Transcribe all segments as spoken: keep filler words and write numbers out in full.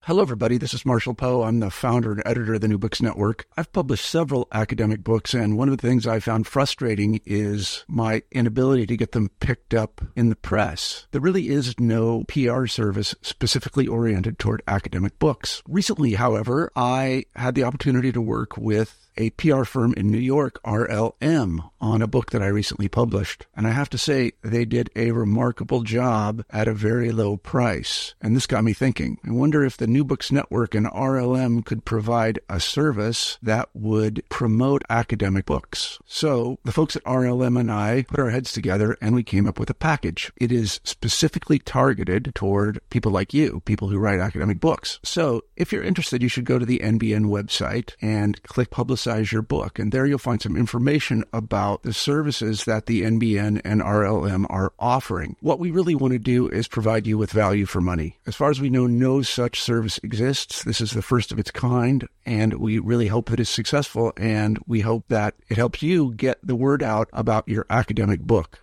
Hello, everybody. This is Marshall Poe. I'm the founder and editor of the New Books Network. I've published several academic books, and one of the things I found frustrating is my inability to get them picked up in the press. There really is no P R service specifically oriented toward academic books. Recently, however, I had the opportunity to work with a P R firm in New York, R L M, on a book that I recently published. And I have to say, they did a remarkable job at a very low price. And this got me thinking. I wonder if the New Books Network and R L M could provide a service that would promote academic books. So the folks at R L M and I put our heads together and we came up with a package. It is specifically targeted toward people like you, people who write academic books. So if you're interested, you should go to the N B N website and click Publicize your book. And there you'll find some information about the services that the N B N and R L M are offering. What we really want to do is provide you with value for money. As far as we know, no such service exists. This is the first of its kind, and we really hope that it's successful, and we hope that it helps you get the word out about your academic book.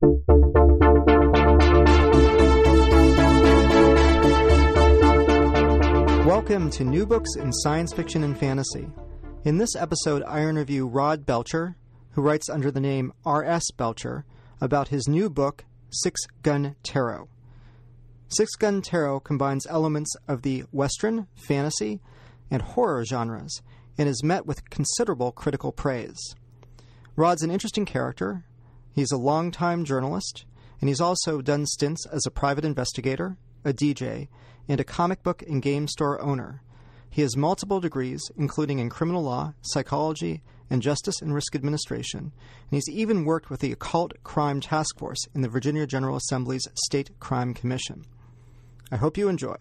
Welcome to New Books in Science Fiction and Fantasy. In this episode, I interview Rod Belcher, who writes under the name R S Belcher, about his new book, Six Gun Tarot. Six Gun Tarot combines elements of the Western, fantasy, and horror genres, and is met with considerable critical praise. Rod's an interesting character. He's a longtime journalist, and he's also done stints as a private investigator, a D J, and a comic book and game store owner. He has multiple degrees, including in criminal law, psychology, and justice and risk administration, and he's even worked with the Occult Crime Task Force in the Virginia General Assembly's State Crime Commission. I hope you enjoy.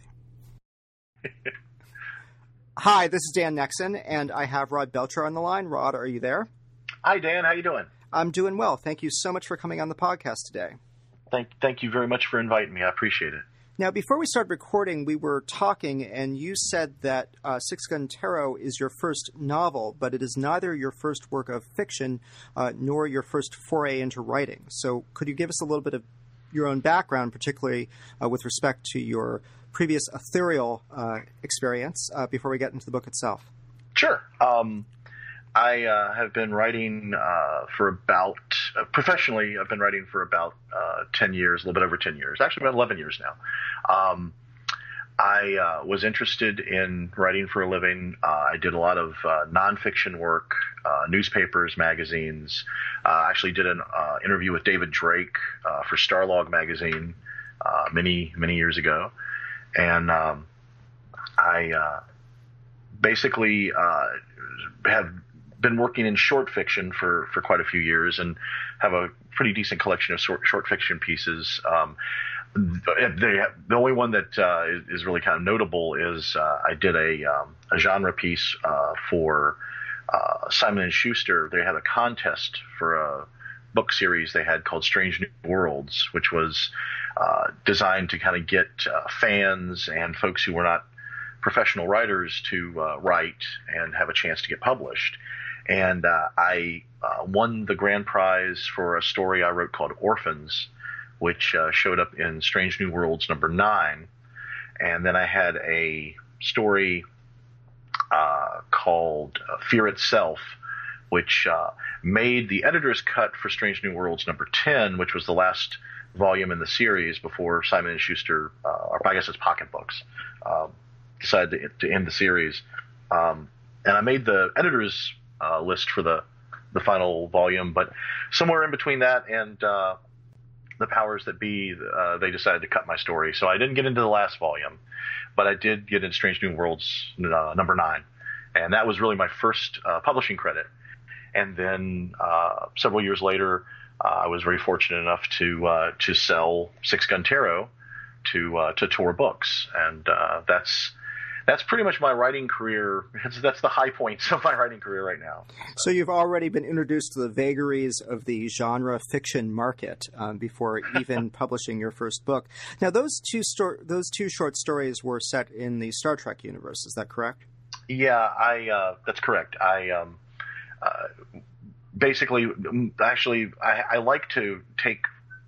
Hi, this is Dan Nexon, and I have Rod Belcher on the line. Rod, are you there? Hi, Dan. How you doing? I'm doing well. Thank you so much for coming on the podcast today. Thank, thank you very much for inviting me. I appreciate it. Now, before we started recording, we were talking, and you said that uh, Six Gun Tarot is your first novel, but it is neither your first work of fiction uh, nor your first foray into writing. So could you give us a little bit of your own background, particularly uh, with respect to your previous ethereal uh, experience, uh, before we get into the book itself? Sure. Um, I uh, have been writing uh, for about, uh, professionally, I've been writing for about uh, ten years, a little bit over ten years, actually about eleven years now. Um, I uh, was interested in writing for a living. Uh, I did a lot of uh, nonfiction work, uh, newspapers, magazines. Uh, actually did an uh, interview with David Drake uh, for Starlog magazine uh, many, many years ago. And um, I uh, basically uh, have been working in short fiction for, for quite a few years and have a pretty decent collection of short, short fiction pieces. Um, they have, the only one that uh, is, is really kind of notable is uh, I did a, um, a genre piece uh, for uh, Simon and Schuster. They had a contest for a book series they had called Strange New Worlds, which was uh, designed to kind of get uh, fans and folks who were not professional writers to uh, write and have a chance to get published. And uh, I uh, won the grand prize for a story I wrote called Orphans, which uh, showed up in Strange New Worlds number nine. And then I had a story uh, called uh, Fear Itself, which uh, made the editor's cut for Strange New Worlds number ten, which was the last volume in the series before Simon and Schuster, uh, or I guess it's Pocket Books, uh, decided to, to end the series. Um, and I made the editor's Uh, list for the, the final volume, but somewhere in between that and uh, the powers that be, uh, they decided to cut my story. So I didn't get into the last volume, but I did get into Strange New Worlds uh, number nine, and that was really my first uh, publishing credit. And then uh, several years later, uh, I was very fortunate enough to uh, to sell Six Gun Tarot to uh, to Tor Books, and uh, that's. That's pretty much my writing career. That's, that's the high points of my writing career right now. So you've already been introduced to the vagaries of the genre fiction market um, before even publishing your first book. Now, those two sto- those two short stories were set in the Star Trek universe. Is that correct? Yeah, I. Uh, that's correct. I um, uh, basically, actually, I, I like to take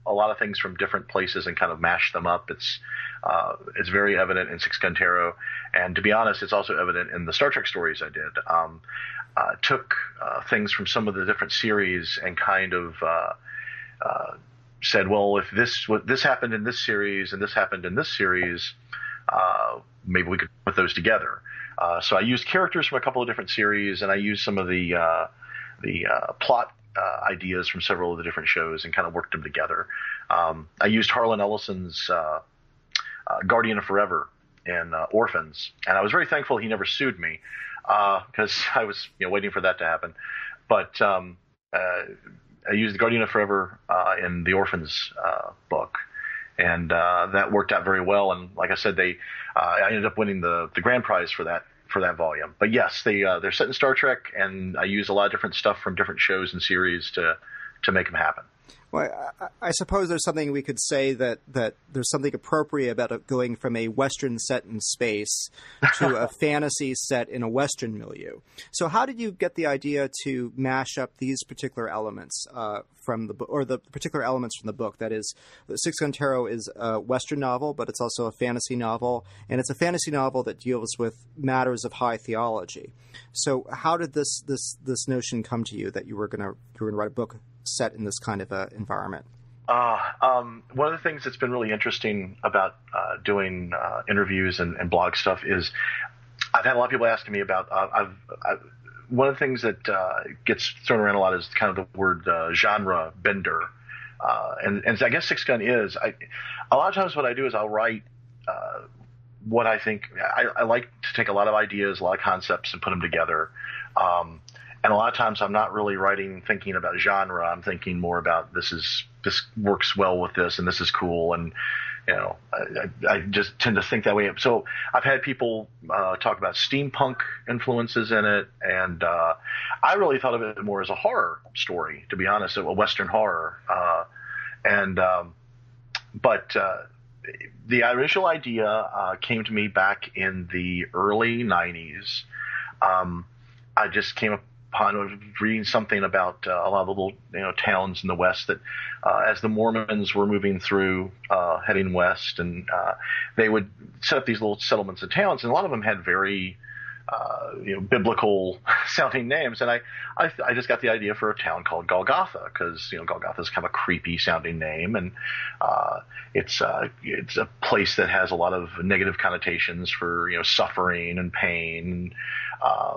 a lot of things from different places and kind of mash them up. It's uh, it's very evident in Six Gun Tarot, and to be honest, it's also evident in the Star Trek stories I did. Um, uh, took uh, things from some of the different series and kind of uh, uh, said, well, if this what this happened in this series and this happened in this series, uh, maybe we could put those together. Uh, so I used characters from a couple of different series, and I used some of the uh, the uh, plot uh, ideas from several of the different shows and kind of worked them together. Um, I used Harlan Ellison's uh, uh, Guardian of Forever in uh, Orphans, and I was very thankful he never sued me because uh, I was you know waiting for that to happen. But um, uh, I used the Guardian of Forever uh, in the Orphans uh, book. And uh, that worked out very well. And like I said, they uh, I ended up winning the, the grand prize for that for that volume. But yes, they uh, they're set in Star Trek, and I use a lot of different stuff from different shows and series to to make them happen. Well, I, I suppose there's something we could say that, that there's something appropriate about going from a Western set in space to a fantasy set in a Western milieu. So how did you get the idea to mash up these particular elements uh, from the book, or the particular elements from the book? That is, Six Gun Tarot is a Western novel, but it's also a fantasy novel, and it's a fantasy novel that deals with matters of high theology. So how did this this this notion come to you that you were going to you were going to write a book set in this kind of a environment? Uh, um, one of the things that's been really interesting about uh, doing uh, interviews and, and blog stuff is I've had a lot of people asking me about. Uh, I've, I've one of the things that uh, gets thrown around a lot is kind of the word uh, genre bender, uh, and, and I guess Six Gun is. I, a lot of times, what I do is I'll write uh, what I think. I, I like to take a lot of ideas, a lot of concepts, and put them together. Um, And a lot of times I'm not really writing thinking about genre. I'm thinking more about this is this works well with this, and this is cool. And, you know, I, I just tend to think that way. So I've had people uh, talk about steampunk influences in it. And uh, I really thought of it more as a horror story, to be honest, a Western horror. Uh, and um, but uh, the initial idea uh, came to me back in the early nineties. Um, I just came up upon reading something about uh, a lot of the little you know towns in the West that uh, as the Mormons were moving through uh, heading west, and uh, they would set up these little settlements and towns, and a lot of them had very uh, you know biblical sounding names, and I, I I just got the idea for a town called Golgotha because you know Golgotha is kind of a creepy sounding name, and uh, it's uh, it's a place that has a lot of negative connotations for you know suffering and pain. Uh,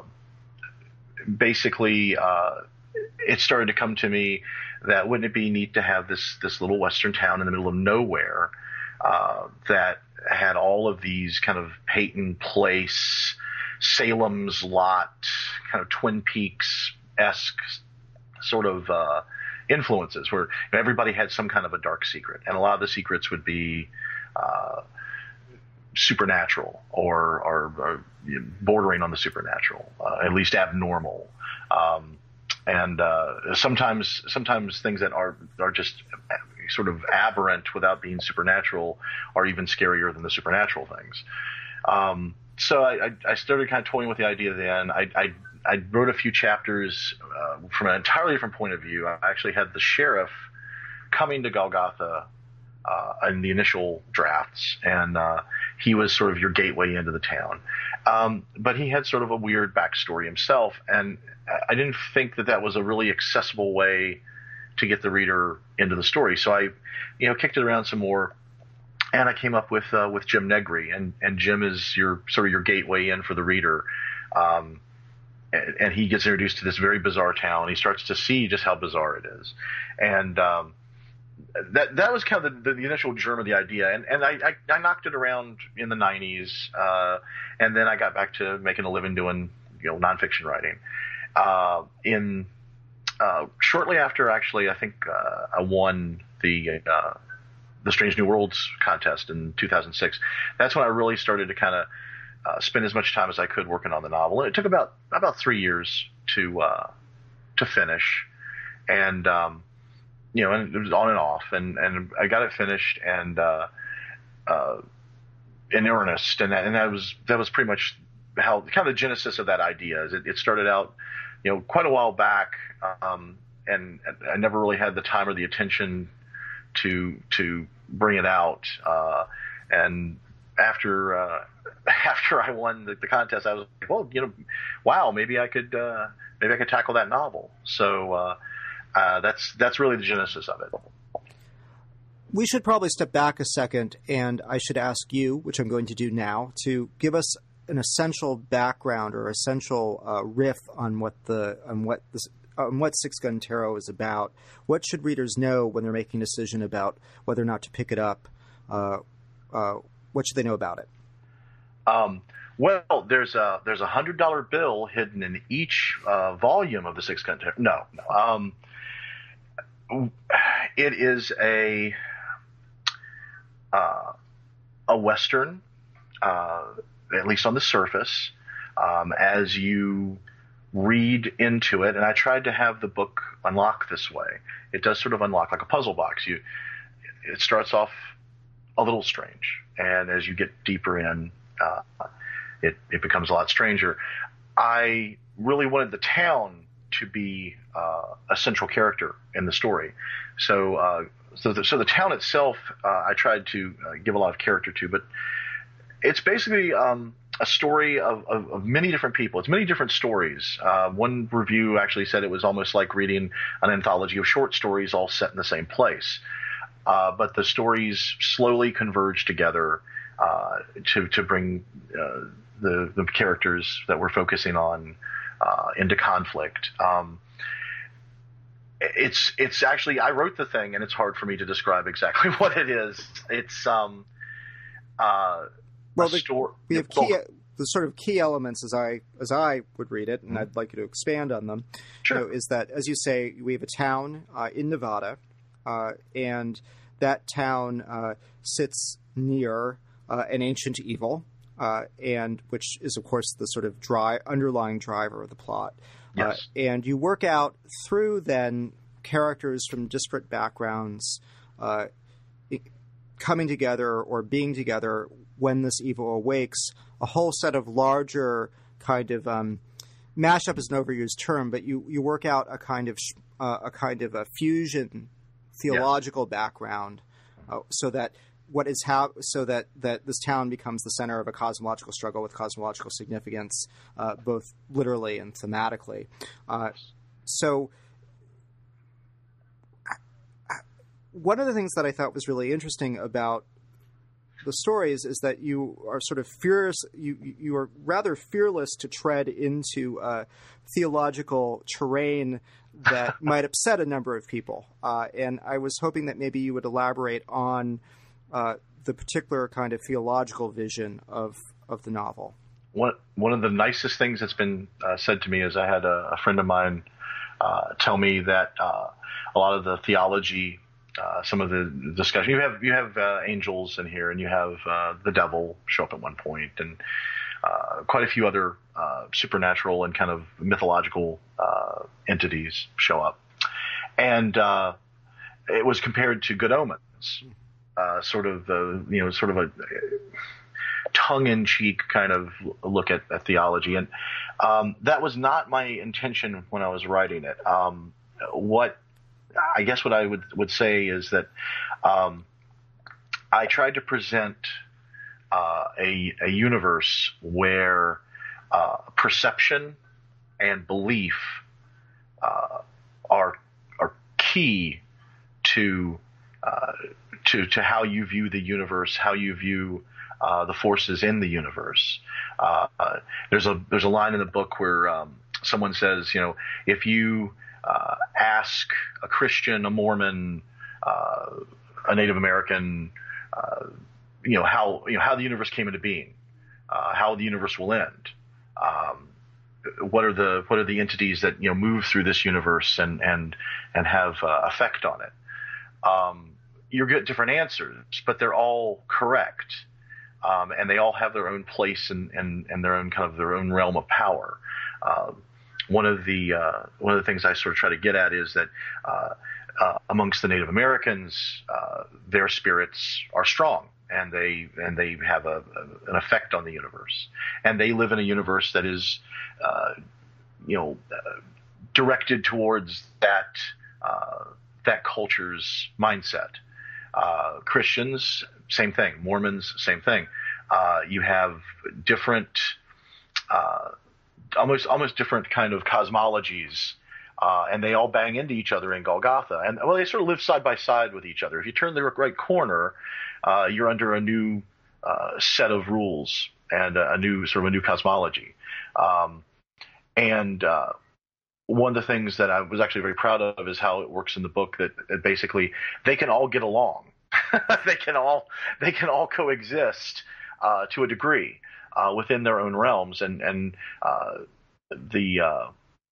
Basically, uh, it started to come to me that wouldn't it be neat to have this this little Western town in the middle of nowhere uh, that had all of these kind of Peyton Place, Salem's Lot, kind of Twin Peaks-esque sort of uh, influences where everybody had some kind of a dark secret. And a lot of the secrets would be uh, supernatural or, or, or bordering on the supernatural, uh, at least abnormal. Um, and uh, sometimes sometimes things that are are just sort of aberrant without being supernatural are even scarier than the supernatural things. Um, so I, I started kind of toying with the idea then. I, I, I wrote a few chapters uh, from an entirely different point of view. I actually had the sheriff coming to Golgotha Uh, in the initial drafts, and uh, he was sort of your gateway into the town. Um, but he had sort of a weird backstory himself, and I didn't think that that was a really accessible way to get the reader into the story. So I, you know, kicked it around some more, and I came up with uh, with Jim Negri, and and Jim is your sort of your gateway in for the reader. Um, and, and he gets introduced to this very bizarre town. He starts to see just how bizarre it is, and um, That that was kind of the, the initial germ of the idea, and and I, I, I knocked it around in the nineties, uh, and then I got back to making a living doing you know nonfiction writing. Uh, in uh, shortly after, actually, I think uh, I won the uh, the Strange New Worlds contest in two thousand six. That's when I really started to kind of uh, spend as much time as I could working on the novel, and it took about about three years to uh, to finish, and um, you know, and it was on and off, and, and I got it finished and uh, uh, in earnest, and that, and that was that was pretty much how kind of the genesis of that idea. Is it, it started out, you know, quite a while back, um, and I never really had the time or the attention to to bring it out. Uh, and after uh, after I won the, the contest, I was like, well, you know, wow, maybe I could uh, maybe I could tackle that novel. So uh, uh, that's that's really the genesis of it. We should probably step back a second, and I should ask you, which I'm going to do now, to give us an essential background or essential uh, riff on what the on what this on what Six Gun Tarot is about. What should readers know when they're making a decision about whether or not to pick it up? Uh, uh, what should they know about it? Um, well, there's a there's a hundred dollar bill hidden in each uh, volume of the Six Gun Tarot. No, no. Um, it is a uh, a Western, uh, at least on the surface. Um, as you read into it, and I tried to have the book unlock this way. It does sort of unlock like a puzzle box. You, it starts off a little strange, and as you get deeper in, uh, it it becomes a lot stranger. I really wanted the town to be uh, a central character in the story, so uh, so the, so the town itself, uh, I tried to uh, give a lot of character to, but it's basically um, a story of, of, of many different people. It's many different stories. Uh, one review actually said it was almost like reading an anthology of short stories all set in the same place. Uh, but the stories slowly converge together uh, to to bring uh, the the characters that we're focusing on uh, into conflict. Um, it's it's actually I wrote the thing, and it's hard for me to describe exactly what it is. It's um uh. Well, the, we have key, the sort of key elements as I as I would read it, and mm-hmm. I'd like you to expand on them. Sure. You know, is that, as you say, we have a town uh, in Nevada, uh, and that town uh, sits near uh, an ancient evil, uh, and which is, of course, the sort of dry underlying driver of the plot. Yes. Uh, and you work out through then characters from disparate backgrounds uh, coming together or being together when this evil awakes, a whole set of larger kind of um, mashup is an overused term, but you, you work out a kind of uh, a kind of a fusion theological yes. background, uh, so that what is how so that, that this town becomes the center of a cosmological struggle with cosmological significance, uh, both literally and thematically. Uh, so. One of the things that I thought was really interesting about the stories is that you are sort of fearless. You you are rather fearless to tread into uh, theological terrain that might upset a number of people. Uh, and I was hoping that maybe you would elaborate on uh, the particular kind of theological vision of of the novel. One one of the nicest things that's been uh, said to me is I had a, a friend of mine uh, tell me that uh, a lot of the theology. Uh, some of the discussion you have, you have uh, angels in here, and you have uh, the devil show up at one point, and uh, quite a few other uh, supernatural and kind of mythological uh, entities show up. And uh, it was compared to Good Omens, uh, sort of the you know sort of a tongue-in-cheek kind of look at, at theology, and um, that was not my intention when I was writing it. Um, what I guess what I would, would say is that um, I tried to present uh, a, a universe where uh, perception and belief uh, are are key to uh, to to how you view the universe, how you view uh, the forces in the universe. Uh, uh, there's a there's a line in the book where um, someone says, you know, if you Uh, ask a Christian, a Mormon, uh, a Native American, uh, you know how you know how the universe came into being, uh, how the universe will end. Um, what are the what are the entities that you know move through this universe and and and have uh, effect on it? Um, you get different answers, but they're all correct, um, and they all have their own place and and and their own kind of their own realm of power. Uh, One of the uh, one of the things I sort of try to get at is that uh, uh, amongst the Native Americans, uh, their spirits are strong, and they and they have a, a, an effect on the universe, and they live in a universe that is, uh, you know, uh, directed towards that uh, that culture's mindset. Uh, Christians, same thing. Mormons, same thing. Uh, you have different, uh, almost almost different kind of cosmologies, uh, and they all bang into each other in Golgotha. And well, they sort of live side by side with each other. If you turn the right corner, uh, you're under a new uh, set of rules and a, a new sort of a new cosmology. Um, and uh, one of the things that I was actually very proud of is how it works in the book. That, that basically they can all get along. they can all they can all coexist uh, to a degree uh, within their own realms, and and uh, the uh,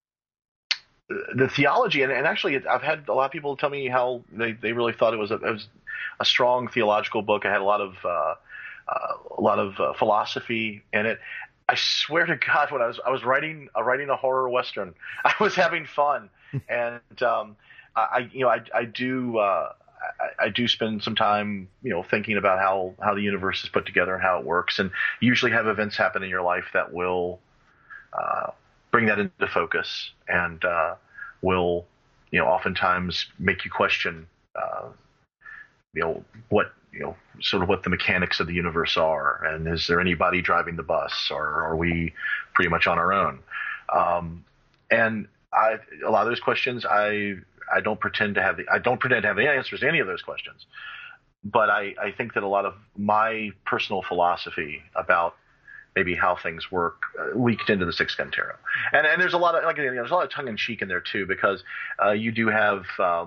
the theology and, and actually I've had a lot of people tell me how they, they really thought it was a it was a strong theological book. I had a lot of uh, uh, a lot of uh, philosophy in it. I swear to God, when I was I was writing uh, writing a horror western, I was having fun, and um, I you know I I do. Uh, I, I do spend some time, you know, thinking about how, how the universe is put together and how it works, and you usually have events happen in your life that will uh, bring that into focus and uh, will, you know, oftentimes make you question, uh, you know, what, you know, sort of what the mechanics of the universe are, and is there anybody driving the bus, or are we pretty much on our own? Um, and I, a lot of those questions, I. I don't pretend to have the I don't pretend to have the answers to any of those questions, but I, I think that a lot of my personal philosophy about maybe how things work uh, leaked into the Six Gun Tarot, and and there's a lot of like you know, there's a lot of tongue in cheek in there too, because uh, you do have um,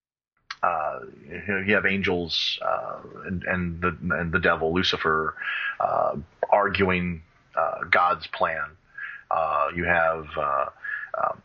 uh, you know, you have angels uh, and and the and the devil Lucifer uh, arguing uh, God's plan. Uh, you have uh, um,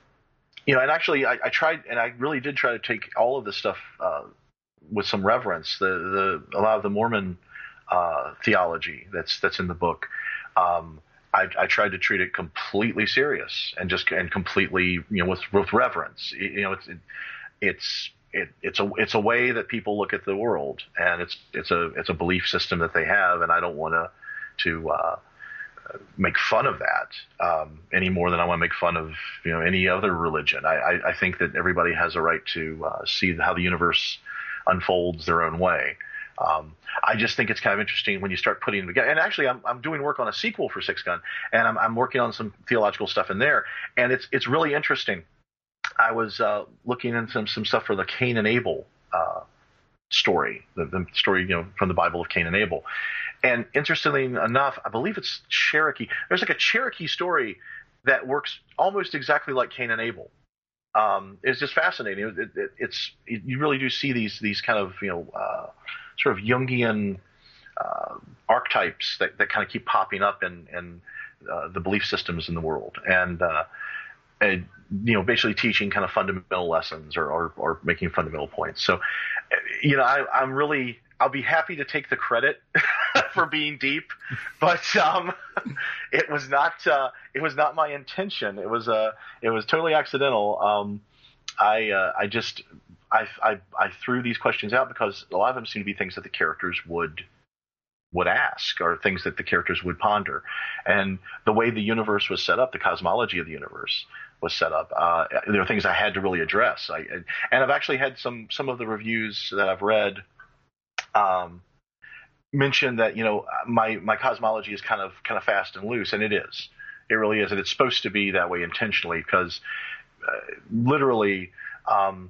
You know, and actually, I, I tried, and I really did try to take all of this stuff uh, with some reverence. The, the a lot of the Mormon uh, theology that's that's in the book, um, I, I tried to treat it completely serious and just and completely, you know, with with reverence. You know, it's it, it's it, it's a it's a way that people look at the world, and it's it's a it's a belief system that they have, and I don't want to to uh, make fun of that um, any more than I want to make fun of, you know, any other religion. I, I, I think that everybody has a right to uh, see how the universe unfolds their own way. Um, I just think it's kind of interesting when you start putting them together. And actually, I'm, I'm doing work on a sequel for Six Gun, and I'm, I'm working on some theological stuff in there, and it's it's really interesting. I was uh, looking into some, some stuff for the Cain and Abel uh, story, the, the story, you know, from the Bible of Cain and Abel. And interestingly enough, I believe it's Cherokee. There's like a Cherokee story that works almost exactly like Cain and Abel. Um, it's just fascinating. It, it, it's it, you really do see these these kind of you know uh, sort of Jungian uh, archetypes that, that kind of keep popping up in, in uh, the belief systems in the world, and, uh, and you know basically teaching kind of fundamental lessons or or, or making fundamental points. So you know I, I'm really I'll be happy to take the credit for being deep, but um, it was not uh, it was not my intention. It was uh, it was totally accidental. Um, I uh, I just I, I I threw these questions out because a lot of them seem to be things that the characters would would ask, or things that the characters would ponder, and the way the universe was set up, the cosmology of the universe was set up. Uh, there are things I had to really address. I, and I've actually had some some of the reviews that I've read. Um, mentioned that, you know, my, my cosmology is kind of, kind of fast and loose, and it is, it really is. And it's supposed to be that way intentionally, because uh, literally, um,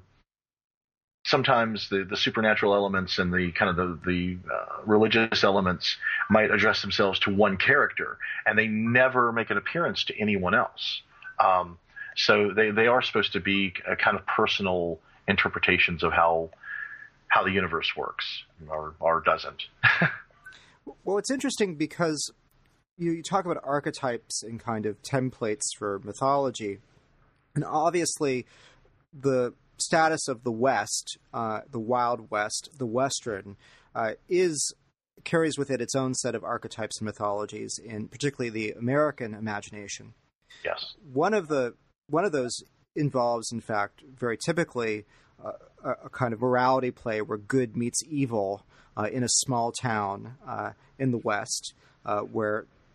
sometimes the, the supernatural elements and the kind of the, the uh, religious elements might address themselves to one character, and they never make an appearance to anyone else. Um, so they, they are supposed to be a kind of personal interpretations of how, how the universe works, or, or doesn't. Well, it's interesting because you, you talk about archetypes and kind of templates for mythology, and obviously the status of the West, uh, the Wild West, the Western, uh, is carries with it its own set of archetypes and mythologies, in particularly the American imagination. Yes. One of the one of those involves, in fact, very typically, uh, a, a kind of morality play where good meets evil uh, in a small town uh, in the West, uh, where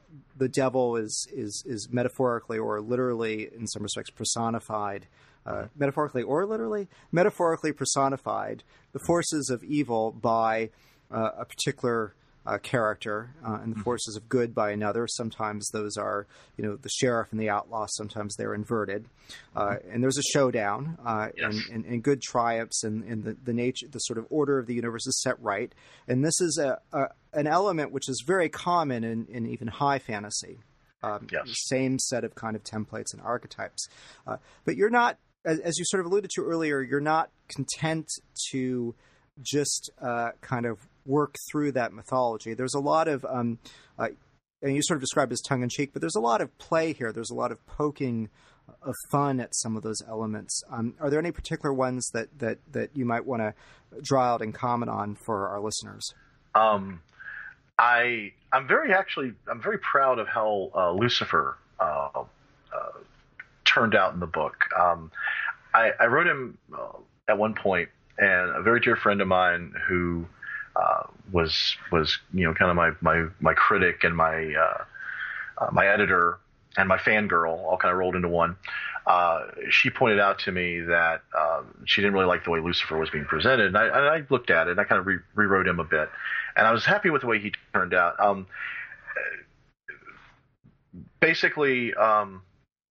the devil is is is metaphorically or literally, in some respects, personified. Uh, metaphorically or literally, metaphorically personified the forces of evil by uh, a particular uh, character, uh, and the forces of good by another. Sometimes those are, you know, the sheriff and the outlaw. Sometimes they're inverted, uh, and there's a showdown, uh, Yes. and, and, and good triumphs, and, and the, the nature, the sort of order of the universe is set right. And this is a, a an element which is very common in, in even high fantasy. Um, Yes. the same set of kind of templates and archetypes, uh, but you're not. As you sort of alluded to earlier, you're not content to just uh, kind of work through that mythology. There's a lot of, um, uh, and you sort of described as tongue-in-cheek, but there's a lot of play here. There's a lot of poking of fun at some of those elements. Um, are there any particular ones that, that, that you might want to draw out and comment on for our listeners? Um, I I'm very actually I'm very proud of how uh, Lucifer uh, uh, turned out in the book. Um, I, I wrote him uh, at one point, and a very dear friend of mine who uh, was was you know kind of my my, my critic and my uh, uh, my editor and my fangirl all kind of rolled into one. Uh, she pointed out to me that um, she didn't really like the way Lucifer was being presented, and I, and I looked at it and I kind of re- rewrote him a bit, and I was happy with the way he turned out. Um, basically. Um,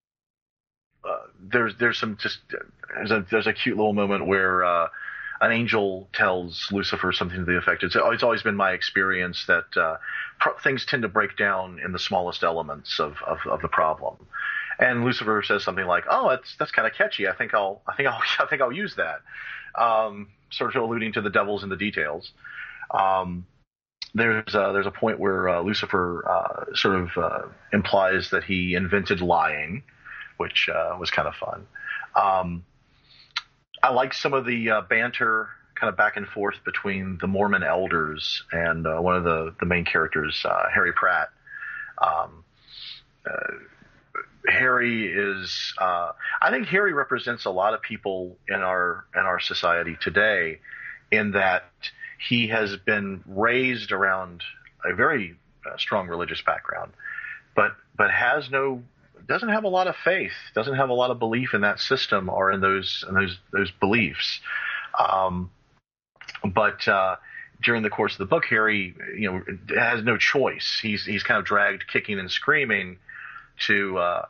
Uh, there's there's some just there's a there's a cute little moment where uh, an angel tells Lucifer something to the effect. It's, it's always been my experience that uh, pro- things tend to break down in the smallest elements of, of, of the problem. And Lucifer says something like, "Oh, that's that's kind of catchy. I think I'll I think I'll I think I'll use that," um, sort of alluding to the devil's in the details. Um, there's a, there's a point where uh, Lucifer uh, sort of uh, implies that he invented lying, which uh, was kind of fun. Um, I like some of the uh, banter kind of back and forth between the Mormon elders and uh, one of the, the main characters, uh, Harry Pratt. Um, uh, Harry is, uh, I think Harry represents a lot of people in our in our society today, in that he has been raised around a very uh, strong religious background, but but has no doesn't have a lot of faith, doesn't have a lot of belief in that system or in those in those those beliefs. Um, but uh, during the course of the book, Harry, you know, has no choice. He's he's kind of dragged kicking and screaming to uh,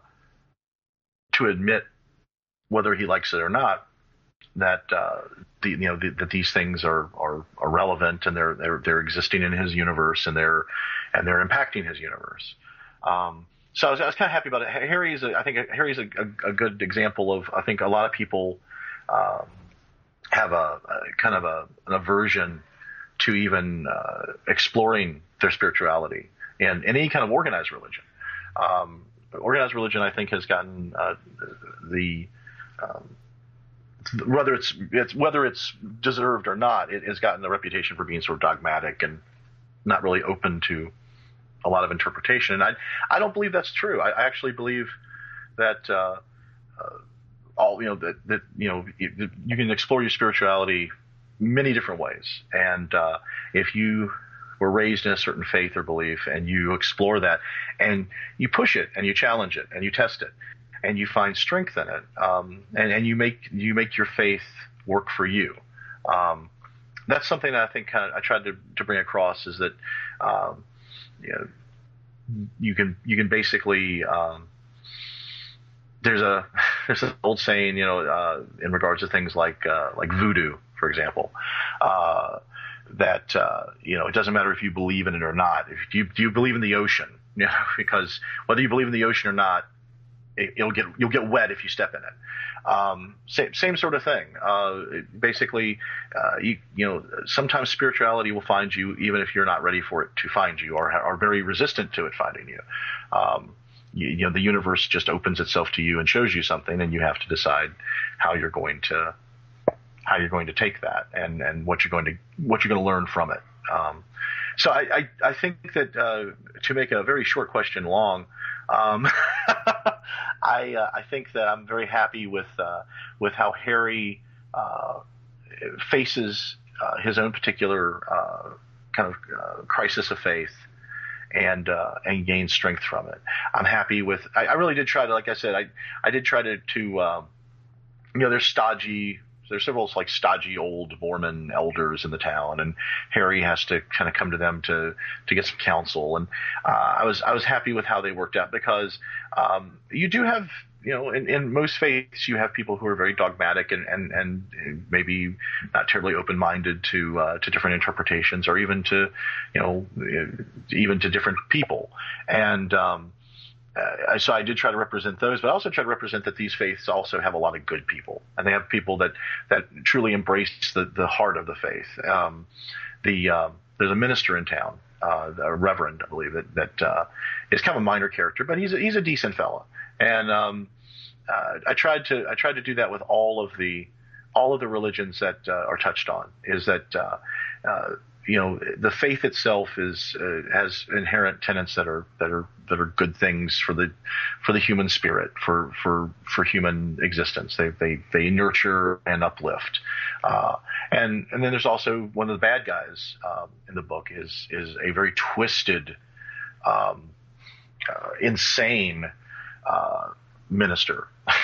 to admit, whether he likes it or not, that uh, the, you know the, that these things are, are, are relevant, and they're they're they're existing in his universe, and they're and they're impacting his universe. Um, So I was, I was kind of happy about it. Harry's, a, I think, Harry's a, a, a good example of. I think a lot of people um, have a, a kind of a, an aversion to even uh, exploring their spirituality in, in any kind of organized religion. Um, organized religion, I think, has gotten uh, the um, whether it's, it's whether it's deserved or not, it has gotten the reputation for being sort of dogmatic and not really open to a lot of interpretation. And I, I don't believe that's true. I, I actually believe that, uh, uh, all, you know, that, that, you know, you, you can explore your spirituality many different ways. And, uh, if you were raised in a certain faith or belief and you explore that and you push it and you challenge it and you test it and you find strength in it, um, and, and you make, you make your faith work for you. Um, that's something that I think kind of I tried to, to bring across, is that, um, you know, you can you can basically um, there's a there's an old saying, you know, uh, in regards to things like uh, like voodoo, for example, uh, that uh, you know, it doesn't matter if you believe in it or not. If you do you believe in the ocean, you know, because whether you believe in the ocean or not, it, it'll get you'll get wet if you step in it. Um, same, same sort of thing. Uh, basically, uh, you, you know, sometimes spirituality will find you even if you're not ready for it to find you, or are very resistant to it finding you. Um, you, you know, the universe just opens itself to you and shows you something, and you have to decide how you're going to, how you're going to take that, and, and what you're going to, what you're going to learn from it. Um, so I, I, I think that, uh, to make a very short question long, um, I, uh, I think that I'm very happy with uh, with how Harry uh, faces uh, his own particular uh, kind of uh, crisis of faith, and uh, and gain strength from it. I'm happy with. I, I really did try to, like I said, I I did try to to um, you know, there's stodgy. There's several like stodgy old Mormon elders in the town, and Harry has to kind of come to them to to get some counsel. And uh, I was I was happy with how they worked out, because um, you do have, you know, in, in most faiths you have people who are very dogmatic and and, and maybe not terribly open-minded to uh, to different interpretations, or even to, you know, even to different people. And um, Uh, so I did try to represent those, but I also try to represent that these faiths also have a lot of good people, and they have people that, that truly embrace the, the heart of the faith. Um, the uh, there's a minister in town, uh, a reverend, I believe, that that uh, is kind of a minor character, but he's a, he's a decent fella. And um, uh, I tried to I tried to do that with all of the all of the religions that uh, are touched on. Is that uh, uh, you know, the faith itself is uh, has inherent tenets that are that are that are good things for the for the human spirit, for for for human existence. They they they nurture and uplift. Uh, and and then there's also one of the bad guys um, in the book is is a very twisted, um, uh, insane uh, minister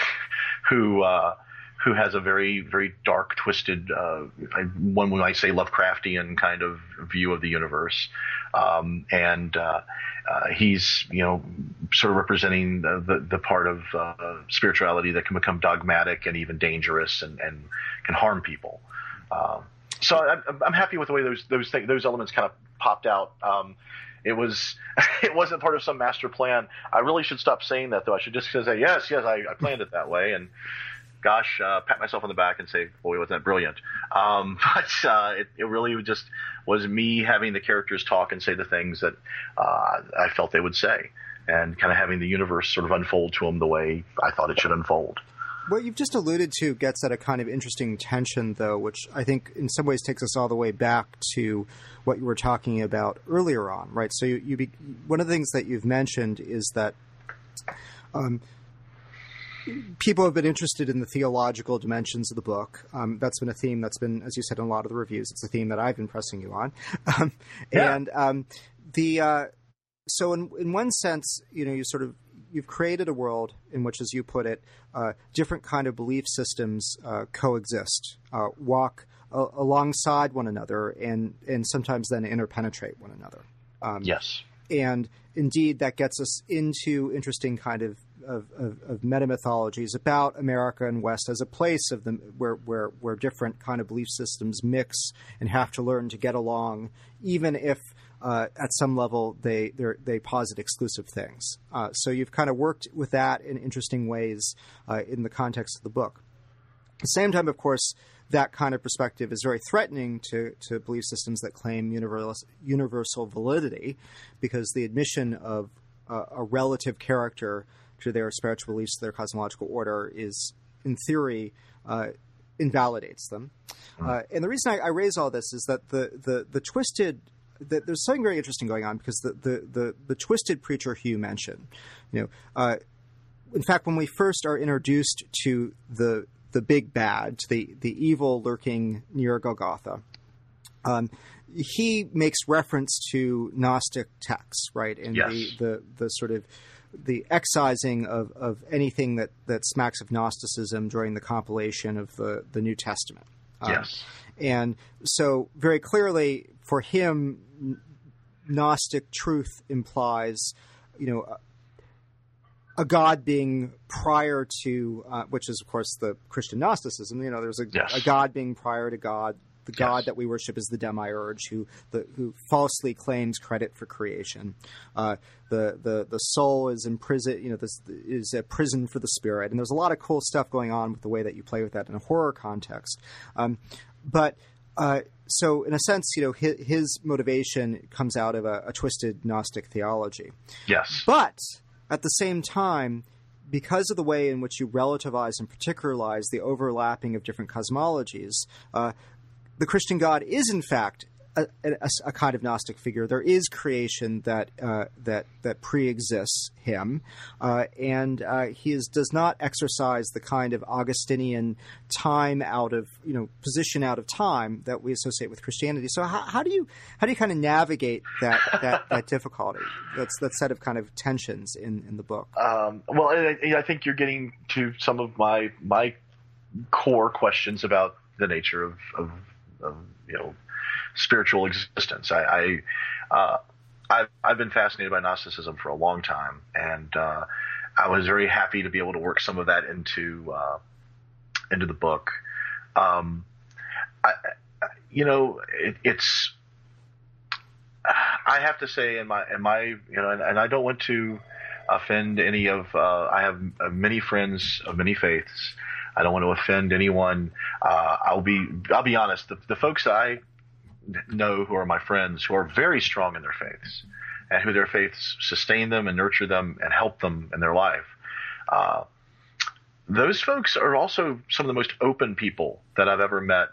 who. Uh, who has a very, very dark, twisted, uh, one might say Lovecraftian kind of view of the universe. Um, and uh, uh, he's, you know, sort of representing the, the, the part of uh, spirituality that can become dogmatic and even dangerous and, and can harm people. Um, so I'm, I'm happy with the way those those things, those elements kind of popped out. Um, It was, it wasn't part of some master plan. I really should stop saying that, though. I should just say, yes, yes, I, I planned it that way. And gosh, uh, pat myself on the back and say, boy, wasn't that brilliant. Um, but uh, it, it really just was me having the characters talk and say the things that uh, I felt they would say, and kind of having the universe sort of unfold to them the way I thought it should unfold. What you've just alluded to gets at a kind of interesting tension, though, which I think in some ways takes us all the way back to what you were talking about earlier on, right? So you, you be, one of the things that you've mentioned is that um, people have been interested in the theological dimensions of the book. Um, that's been a theme that's been, as you said, in a lot of the reviews. It's a theme that I've been pressing you on. Um, yeah. And um, the uh, so in in one sense, you know, you sort of you've created a world in which, as you put it, uh, different kind of belief systems uh, coexist, uh, walk a- alongside one another, and and sometimes then interpenetrate one another. Um, yes. And indeed, that gets us into interesting kind of of, of, of meta-mythologies about America and West as a place of them where, where where different kind of belief systems mix and have to learn to get along, even if uh, at some level they they posit exclusive things. Uh, so you've kind of worked with that in interesting ways uh, in the context of the book. At the same time, of course, that kind of perspective is very threatening to, to belief systems that claim universal, universal validity, because the admission of uh, a relative character to their spiritual beliefs, to their cosmological order, is, in theory, uh, invalidates them. Mm. Uh, and the reason I, I raise all this is that the the, the twisted that there's something very interesting going on, because the the the, the twisted preacher Hugh mentioned, you know, uh, in fact, when we first are introduced to the the big bad, the the evil lurking near Golgotha, um, he makes reference to Gnostic texts, right? And yes. the, the the sort of the excising of, of anything that, that smacks of Gnosticism during the compilation of the, the New Testament. Um, yes. And so very clearly for him, Gnostic truth implies, you know, a, a God being prior to, uh, which is, of course, the Christian Gnosticism. You know, there's a, yes. a God being prior to God. The God yes. that we worship is the demiurge, who the, who falsely claims credit for creation. Uh, the the the soul is in prison, you know, this is a prison for the spirit, and there's a lot of cool stuff going on with the way that you play with that in a horror context. Um, but uh, so, in a sense, you know, his, his motivation comes out of a, a twisted Gnostic theology. Yes, but at the same time, because of the way in which you relativize and particularize the overlapping of different cosmologies, uh, the Christian God is, in fact, a, a, a kind of Gnostic figure. There is creation that uh, that that pre-exists him, uh, and uh, he is, does not exercise the kind of Augustinian time out of you know position out of time that we associate with Christianity. So how, how do you how do you kind of navigate that that, that difficulty? That's that set of kind of tensions in, in the book. Um, well, I, I think you're getting to some of my my core questions about the nature of, of, of you know. spiritual existence. I, I uh, I've, I've been fascinated by Gnosticism for a long time, and uh, I was very happy to be able to work some of that into uh, into the book. Um, I, you know, it, it's I have to say, in my in my you know, and, and I don't want to offend any of. Uh, I have many friends of many faiths. I don't want to offend anyone. Uh, I'll be I'll be honest. The, the folks that I know who are my friends who are very strong in their faiths and who their faiths sustain them and nurture them and help them in their life. Uh, those folks are also some of the most open people that I've ever met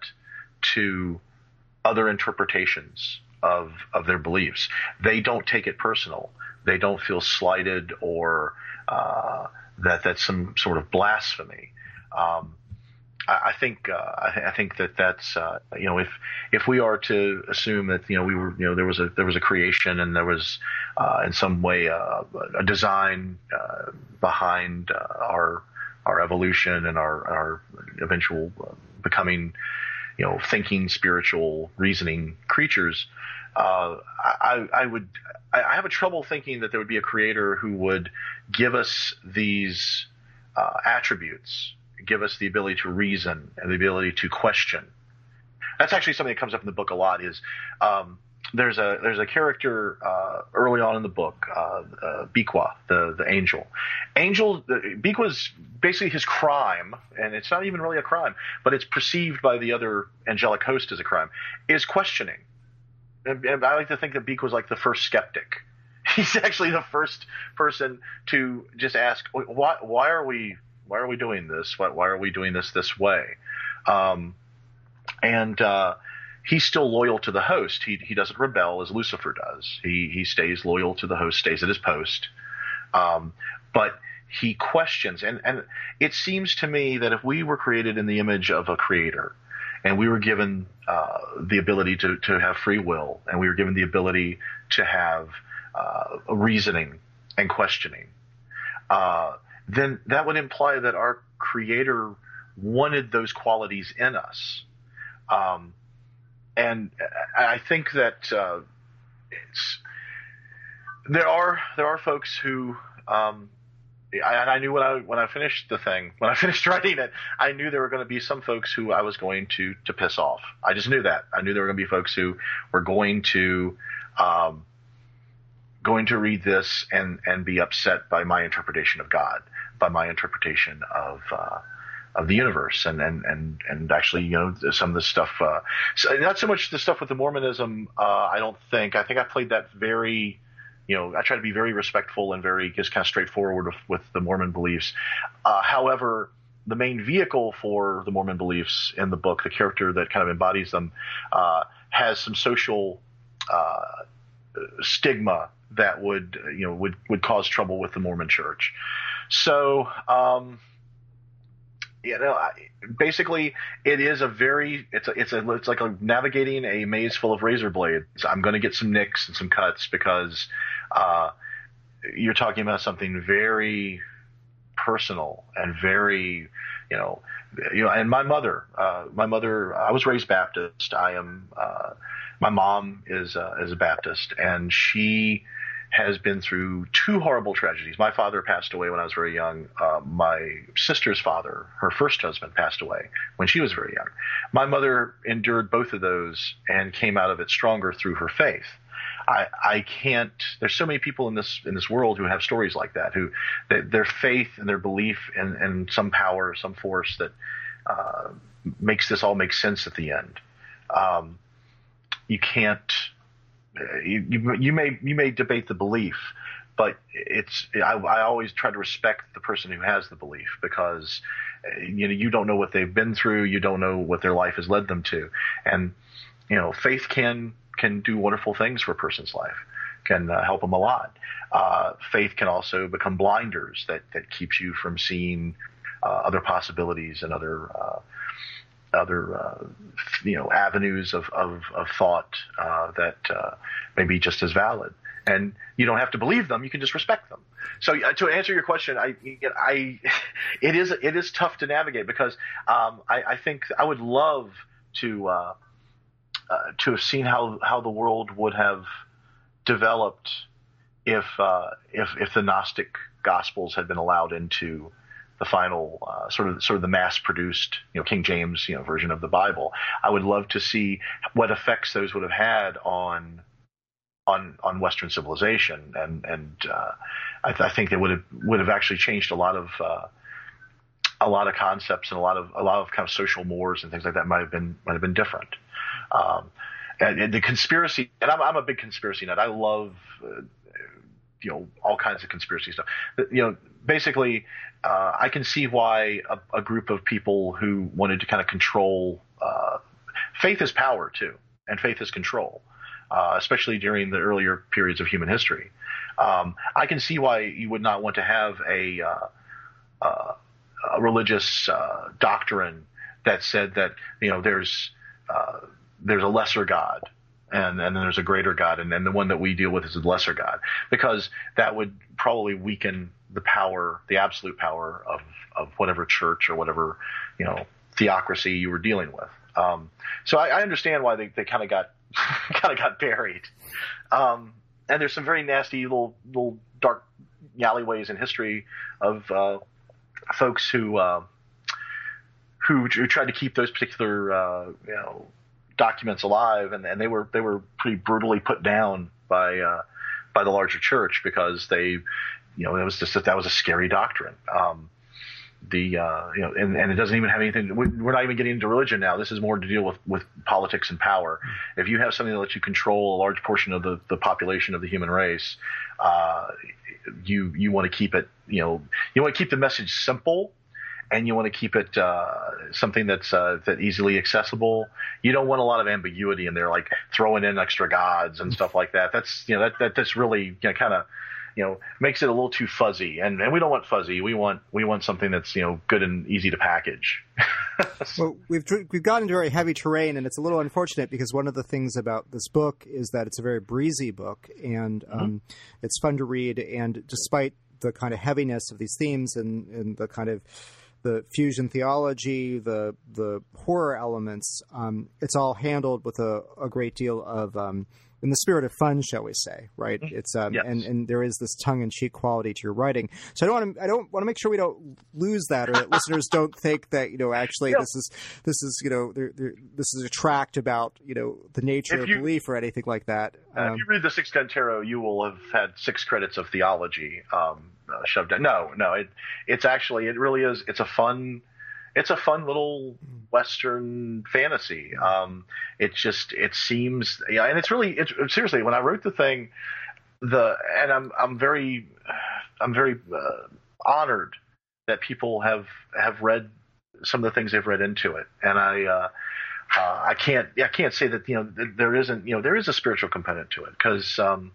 to other interpretations of, of their beliefs. They don't take it personal. They don't feel slighted or uh, that that's some sort of blasphemy. Um, I think uh, I, th- I think that that's uh, you know if if we are to assume that you know we were you know there was a there was a creation and there was uh, in some way uh, a design uh, behind uh, our our evolution and our our eventual uh, becoming you know thinking, spiritual, reasoning creatures, uh, I, I would I, I have a trouble thinking that there would be a creator who would give us these uh, attributes. Give us the ability to reason and the ability to question. That's actually something that comes up in the book a lot. Is um, there's a there's a character uh, early on in the book, uh, uh, Biqua, the the angel. Angel Biqua's basically his crime, and it's not even really a crime, but it's perceived by the other angelic host as a crime, is questioning. And, and I like to think that Biqua's like the first skeptic. He's actually the first person to just ask, why why are we Why are we doing this? Why, why are we doing this this way? Um, and uh, he's still loyal to the host. He he doesn't rebel as Lucifer does. He he stays loyal to the host, stays at his post. Um, but he questions. And, and it seems to me that if we were created in the image of a creator and we were given uh, the ability to, to have free will and we were given the ability to have uh, reasoning and questioning, uh, then that would imply that our creator wanted those qualities in us. Um, and I think that uh, it's, there are there are folks who um, I, and I knew when I when I finished the thing, when I finished writing it, I knew there were going to be some folks who I was going to to piss off. I just knew that. I knew there were going to be folks who were going to um, going to read this and and be upset by my interpretation of God, by my interpretation of uh, of the universe, and and and and actually, you know, some of the stuff. Uh, so not so much the stuff with the Mormonism. Uh, I don't think. I think I played that very. You know, I try to be very respectful and very just kind of straightforward with, with the Mormon beliefs. Uh, however, the main vehicle for the Mormon beliefs in the book, the character that kind of embodies them, uh, has some social uh, stigma that would, you know, would, would cause trouble with the Mormon Church. So, um, you know, I, basically, it is a very it's a, it's a it's like a navigating a maze full of razor blades. I'm going to get some nicks and some cuts because uh, you're talking about something very personal and very, you know, you know. And my mother, uh, my mother, I was raised Baptist. I am. Uh, my mom is uh, is a Baptist, and she has been through two horrible tragedies. My father passed away when I was very young. Uh, my sister's father, her first husband, passed away when she was very young. My mother endured both of those and came out of it stronger through her faith. I, I can't. There's so many people in this in this world who have stories like that, who they, their faith and their belief in, in some power, some force that uh, makes this all make sense at the end. Um, you can't. You, you you may you may debate the belief, but it's I, I always try to respect the person who has the belief, because you know you don't know what they've been through, you don't know what their life has led them to, and you know faith can can do wonderful things for a person's life, can uh, help them a lot. Uh, faith can also become blinders that, that keeps you from seeing uh, other possibilities and other uh, other uh, you know avenues of of, of thought uh, that uh, may be just as valid. And you don't have to believe them; you can just respect them. So, uh, to answer your question, I, I, it is it is tough to navigate because um, I, I think I would love to uh, uh, to have seen how, how the world would have developed if uh, if if the Gnostic Gospels had been allowed into the final uh, sort of sort of the mass-produced, you know, King James, you know, version of the Bible. I would love to see what effects those would have had on. on on Western civilization, and and uh, I, th- I think they would have would have actually changed a lot of uh, a lot of concepts and a lot of a lot of kind of social mores and things like that might have been might have been different. Um, and, and the conspiracy, and I'm I'm a big conspiracy nut. I love uh, you know all kinds of conspiracy stuff. You know, basically, uh, I can see why a, a group of people who wanted to kind of control uh, faith is power too, and faith is control. Uh, especially during the earlier periods of human history. Um, I can see why you would not want to have a, uh, uh, a religious uh, doctrine that said that, you know, there's uh, there's a lesser God and, and then there's a greater God, and, and the one that we deal with is the lesser God, because that would probably weaken the power, the absolute power of, of whatever church or whatever, you know, theocracy you were dealing with. Um, so I, I understand why they, they kind of got kind of got buried. Um, and there's some very nasty little, little dark alleyways in history of uh, folks who, uh, who who tried to keep those particular uh, you know documents alive, and, and they were they were pretty brutally put down by uh, by the larger church because they, you know, it was just that that was a scary doctrine. Um, The uh, you know, and, and it doesn't even have anything. We're not even getting into religion now. This is more to deal with, with politics and power. If you have something that lets you control a large portion of the, the population of the human race, uh, you you want to keep it. You know, you want to keep the message simple, and you want to keep it uh, something that's uh, that easily accessible. You don't want a lot of ambiguity in there, like throwing in extra gods and stuff like that. That's you know that, that that's really you know, kind of. You know, makes it a little too fuzzy, and, and we don't want fuzzy. We want we want something that's you know good and easy to package. Well, we've we've gotten into very heavy terrain, and it's a little unfortunate because one of the things about this book is that it's a very breezy book, and um, mm-hmm. it's fun to read. And despite the kind of heaviness of these themes and, and the kind of the fusion theology, the the horror elements, um, it's all handled with a, a great deal of um, in the spirit of fun, shall we say, right? It's um, yes. and, and there is this tongue-in-cheek quality to your writing. So I don't want to I don't want to make sure we don't lose that, or that listeners don't think that you know actually yep. this is this is you know they're, they're, this is a tract about you know the nature if of you, belief or anything like that. Uh, um, if you read the Six Gun Tarot, you will have had six credits of theology um, uh, shoved in. No, no, it it's actually it really is. It's a fun. It's a fun little Western fantasy. Um, it just it seems yeah, and it's really it's, seriously when I wrote the thing, the and I'm I'm very I'm very uh, honored that people have have read some of the things they've read into it, and I uh, uh, I can't I can't say that you know there isn't you know there is a spiritual component to it because. Um,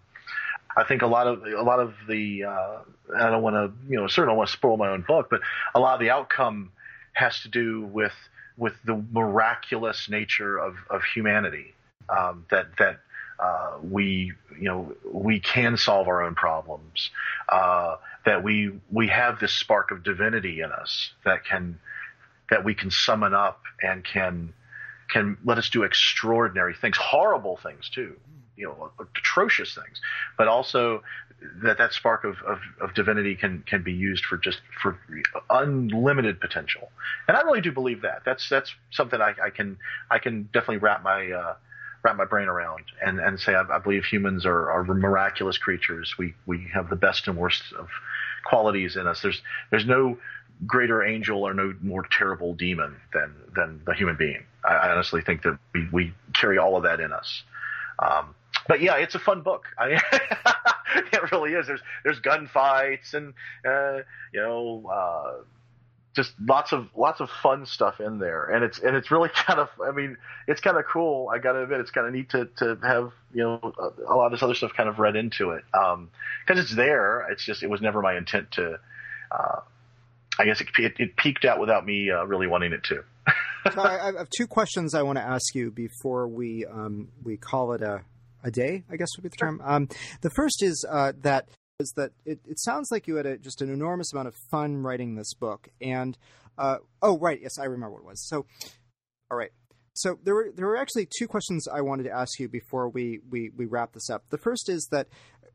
I think a lot of a lot of the uh, I don't want to you know certainly don't want to spoil my own book, but a lot of the outcome has to do with with the miraculous nature of, of humanity, um, that that uh, we you know we can solve our own problems, uh, that we we have this spark of divinity in us that can that we can summon up and can can let us do extraordinary things, horrible things too, you know, atrocious things, but also that that spark of, of, of divinity can, can be used for just for unlimited potential. And I really do believe that. That's that's something I, I can I can definitely wrap my uh, wrap my brain around and, and say I, I believe humans are, are miraculous creatures. We we have the best and worst of qualities in us. There's there's no greater angel or no more terrible demon than than the human being. I, I honestly think that we, we carry all of that in us. Um, but yeah, it's a fun book. I mean, it really is. There's there's gunfights and uh, you know uh, just lots of lots of fun stuff in there, and it's and it's really kind of I mean it's kind of cool. I got to admit, it's kind of neat to to have you know a, a lot of this other stuff kind of read into it because um, it's there. It's just it was never my intent to. Uh, I guess it, it, it peaked out without me uh, really wanting it to. So I, I have two questions I want to ask you before we um, we call it a a day, I guess would be the term. Um, the first is uh, that. is that it, it sounds like you had a, just an enormous amount of fun writing this book. And, uh, oh, right. Yes, I remember what it was. So, all right. So there were there were actually two questions I wanted to ask you before we, we, we wrap this up. The first is that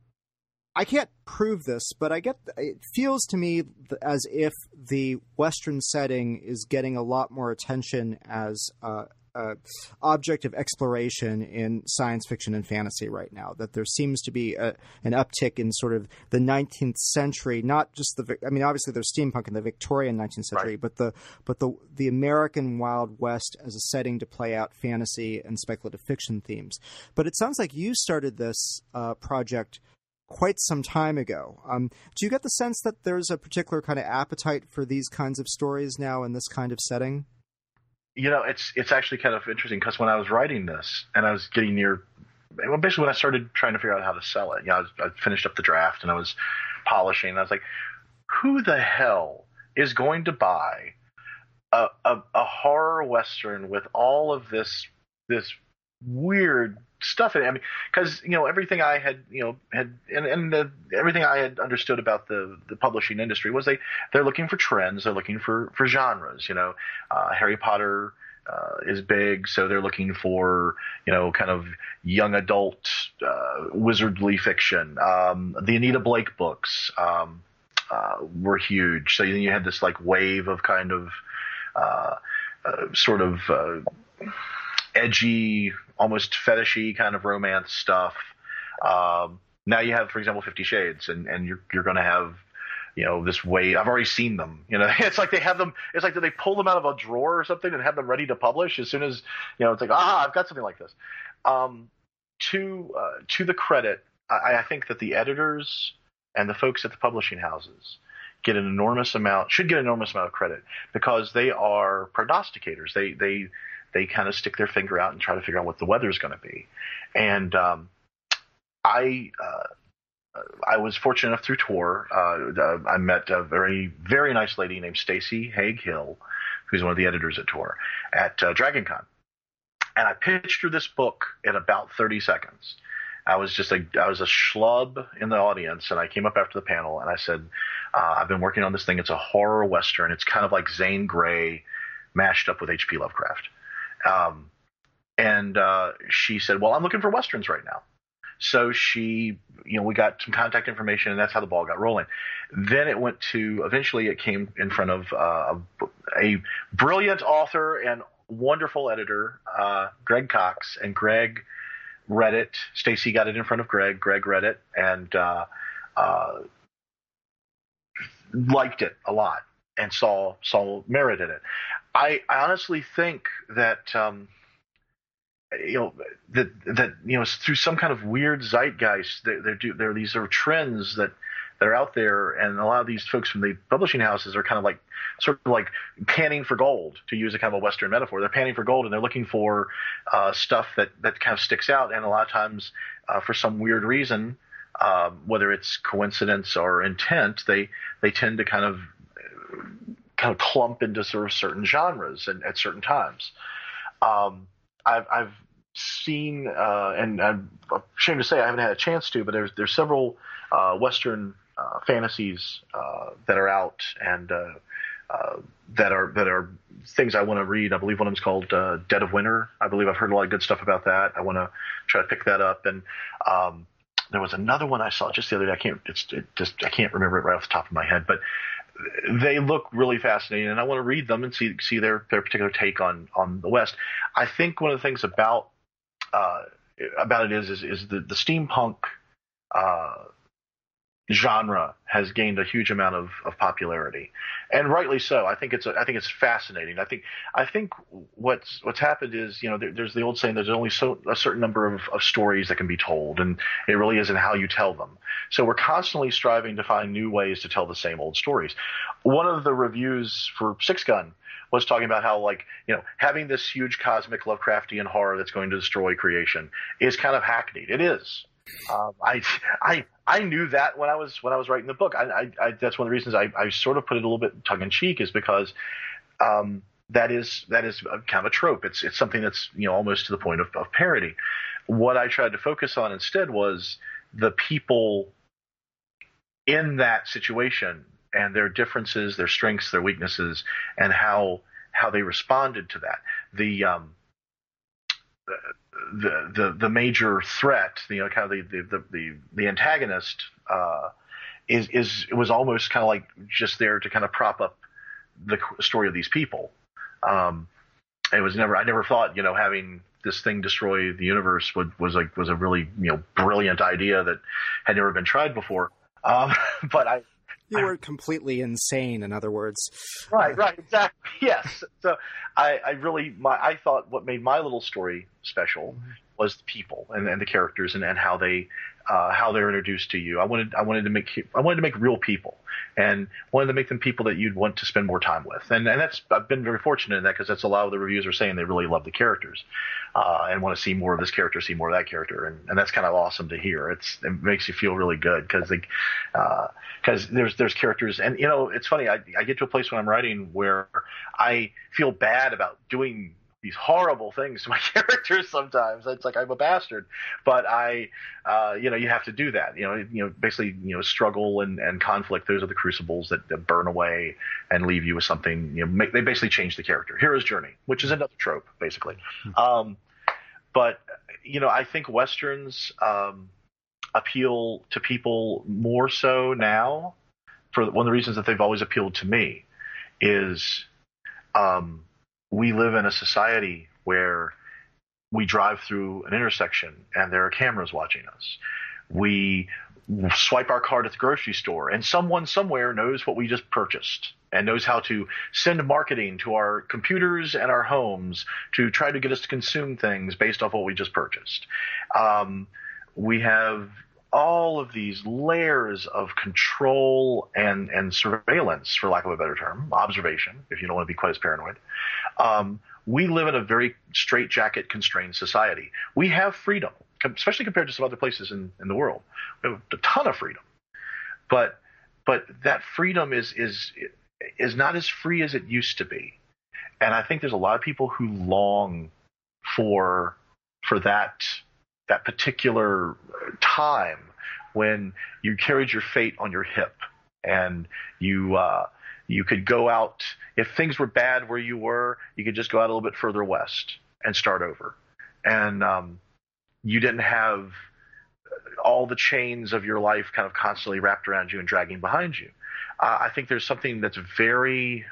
I can't prove this, but I get it feels to me as if the Western setting is getting a lot more attention as uh, Uh, object of exploration in science fiction and fantasy right now, that there seems to be a, an uptick in sort of the nineteenth century, not just the, I mean, obviously there's steampunk in the Victorian nineteenth century, right. but the, but the, the American Wild West as a setting to play out fantasy and speculative fiction themes. But it sounds like you started this uh, project quite some time ago. Um, do you get the sense that there's a particular kind of appetite for these kinds of stories now in this kind of setting? You know, it's it's actually kind of interesting because when I was writing this and I was getting near, well, basically when I started trying to figure out how to sell it, you know, I, was, I finished up the draft and I was polishing. And I was like, who the hell is going to buy a, a, a horror Western with all of this this weird stuff in it? I mean, because you know everything I had, you know, had and, and the, everything I had understood about the the publishing industry was they they're looking for trends, they're looking for for genres. You know, uh, Harry Potter uh, is big, so they're looking for you know kind of young adult uh, wizardly fiction. Um, the Anita Blake books um, uh, were huge, so then you had this like wave of kind of uh, uh, sort of uh, edgy, almost fetishy kind of romance stuff. Um, now you have, for example, Fifty Shades, and, and you're you're going to have, you know, this way. I've already seen them. You know, it's like they have them. It's like they pull them out of a drawer or something and have them ready to publish as soon as you know. It's like ah, I've got something like this. Um, to uh, to the credit, I, I think that the editors and the folks at the publishing houses get an enormous amount should get an enormous amount of credit because they are prognosticators. They they They kind of stick their finger out and try to figure out what the weather is going to be. And um, I uh, I was fortunate enough through Tor. Uh, I met a very, very nice lady named Stacy Haig Hill, who's one of the editors at Tor, at uh, DragonCon. And I pitched her this book in about thirty seconds. I was just a, I was a schlub in the audience, and I came up after the panel, and I said, uh, I've been working on this thing. It's a horror Western. It's kind of like Zane Grey mashed up with H P Lovecraft. Um, and, uh, she said, well, I'm looking for Westerns right now. So she, you know, we got some contact information and that's how the ball got rolling. Then it went to, eventually it came in front of, uh, a brilliant author and wonderful editor, uh, Greg Cox, and Greg read it. Stacy got it in front of Greg. Greg read it and, uh, uh, liked it a lot and saw, saw merit in it. I, I honestly think that, um, you know, that, that, you know, through some kind of weird zeitgeist, there, there, do, there are these sort of trends that, that are out there. And a lot of these folks from the publishing houses are kind of like, sort of like panning for gold, to use a kind of a Western metaphor. They're panning for gold and they're looking for, uh, stuff that, that kind of sticks out. And a lot of times, uh, for some weird reason, um, whether it's coincidence or intent, they, they tend to kind of, kind of clump into sort of certain genres and at certain times. Um, I've, I've seen, uh, and I'm ashamed to say I haven't had a chance to, but there's, there's several, uh, Western, uh, fantasies, uh, that are out and, uh, uh, that are, that are things I want to read. I believe one of them is called, uh, Dead of Winter. I believe I've heard a lot of good stuff about that. I want to try to pick that up. And, um, there was another one I saw just the other day. I can't, it's it just, I can't remember it right off the top of my head, but they look really fascinating, and I want to read them and see see their, their particular take on, on the West. I think one of the things about uh, about it is is, is the, the steampunk uh, genre has gained a huge amount of, of popularity, and rightly so. I think it's a, I think it's fascinating. I think I think what's what's happened is, you know, there, there's the old saying, there's only so a certain number of, of stories that can be told, and it really isn't how you tell them. So we're constantly striving to find new ways to tell the same old stories. One of the reviews for Six Gun was talking about how, like, you know, having this huge cosmic Lovecraftian horror that's going to destroy creation is kind of hackneyed. It is. Um, I, I, I knew that when I was when I was writing the book. I, I, I that's one of the reasons I, I sort of put it a little bit tongue in cheek, is because um, that is that is a, kind of a trope. It's it's something that's, you know, almost to the point of, of parody. What I tried to focus on instead was the people in that situation and their differences, their strengths, their weaknesses, and how how they responded to that. The um, the the the major threat, you know, kind of the the the, the antagonist uh, is is it was almost kind of like just there to kind of prop up the story of these people. Um, it was never I never thought, you know, having this thing destroy the universe would, was like was a really, you know, brilliant idea that had never been tried before. Um, but I. You weren't completely insane, in other words. Right, right, exactly. Yes. So I, I really, my, I thought what made my little story special mm-hmm. was the people and, and the characters and, and how they, uh, how they're introduced to you. I wanted, I wanted to make, I wanted to make real people, and wanted to make them people that you'd want to spend more time with. And, and that's, I've been very fortunate in that, because that's a lot of the reviews are saying they really love the characters, uh, and want to see more of this character, see more of that character. And, and that's kind of awesome to hear. It's, it makes you feel really good, because they, uh, because there's there's characters, and, you know, it's funny. I I get to a place when I'm writing where I feel bad about doing these horrible things to my characters. Sometimes it's like I'm a bastard, but I, uh, you know, you have to do that. You know, you know, basically, you know, struggle and, and conflict. Those are the crucibles that, that burn away and leave you with something. You know, make, they basically change the character. Hero's journey, which is another trope, basically. Um, but you know, I think westerns. Um, appeal to people more so now, for one of the reasons that they've always appealed to me is um, we live in a society where we drive through an intersection and there are cameras watching us. We swipe our card at the grocery store and someone somewhere knows what we just purchased and knows how to send marketing to our computers and our homes to try to get us to consume things based off what we just purchased. Um, we have all of these layers of control and, and surveillance, for lack of a better term, observation, if you don't want to be quite as paranoid. Um, we live in a very straitjacket constrained society. We have freedom, especially compared to some other places in, in the world. We have a ton of freedom, but but that freedom is is is not as free as it used to be. And I think there's a lot of people who long for for that. that particular time when you carried your fate on your hip and you uh, you could go out. If things were bad where you were, you could just go out a little bit further west and start over. And um, you didn't have all the chains of your life kind of constantly wrapped around you and dragging behind you. Uh, I think there's something that's very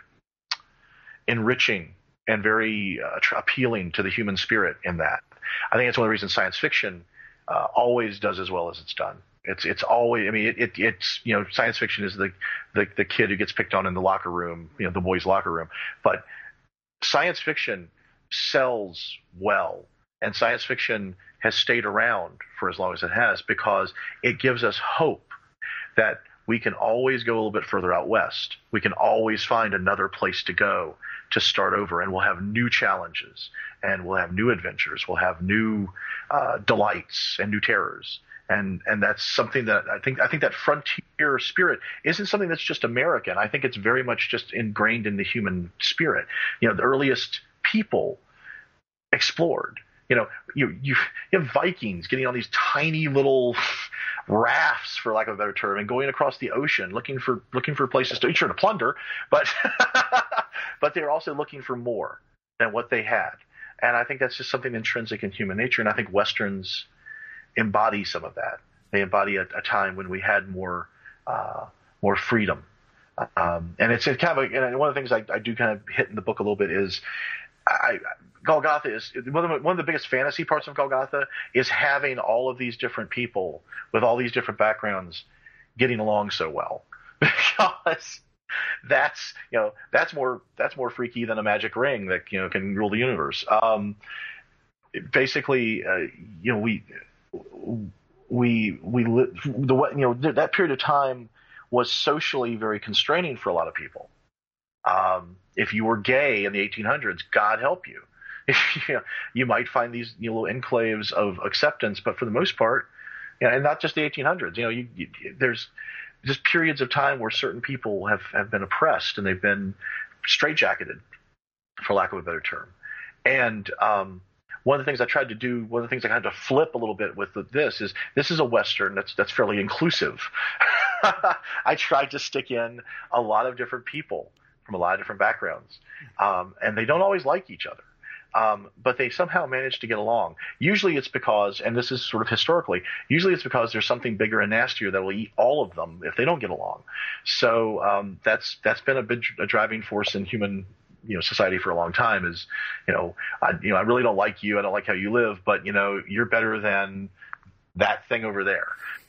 enriching and very uh, appealing to the human spirit in that. I think it's one of the reasons science fiction uh, always does as well as it's done. It's it's always, I mean, it, it it's, you know, science fiction is the, the the kid who gets picked on in the locker room, you know, the boys' locker room. But science fiction sells well, and science fiction has stayed around for as long as it has because it gives us hope that we can always go a little bit further out west. We can always find another place to go to start over, and we'll have new challenges, and we'll have new adventures. We'll have new uh, delights and new terrors, and and that's something that I think I think that frontier spirit isn't something that's just American. I think it's very much just ingrained in the human spirit. You know, the earliest people explored. You know, you you, you have Vikings getting on these tiny little rafts, for lack of a better term, and going across the ocean looking for looking for places to sure to plunder, but but they're also looking for more than what they had. And I think that's just something intrinsic in human nature. And I think Westerns embody some of that. They embody a, a time when we had more uh, more freedom. Um, and it's kind of a, and one of the things I, I do kind of hit in the book a little bit is I, Golgotha is one of, the, one of the biggest fantasy parts of Golgotha is having all of these different people with all these different backgrounds getting along so well, because that's you know that's more that's more freaky than a magic ring that you know can rule the universe. Um, basically, uh, you know we we we li- the you know that period of time was socially very constraining for a lot of people. Um, if you were gay in the eighteen hundreds, God help you. you, know, you might find these you know, little enclaves of acceptance, but for the most part, you know, and not just the eighteen hundreds. You know, you, you, there's just periods of time where certain people have, have been oppressed and they've been straitjacketed, for lack of a better term. And um, one of the things I tried to do, one of the things I had to flip a little bit with this is this is a Western that's that's fairly inclusive. I tried to stick in a lot of different people from a lot of different backgrounds, um, and they don't always like each other. Um, but they somehow manage to get along. Usually it's because, and this is sort of historically, usually it's because there's something bigger and nastier that will eat all of them if they don't get along. So um, that's that's been a big a driving force in human you know society for a long time. Is you know I you know I really don't like you. I don't like how you live, but you know you're better than that thing over there.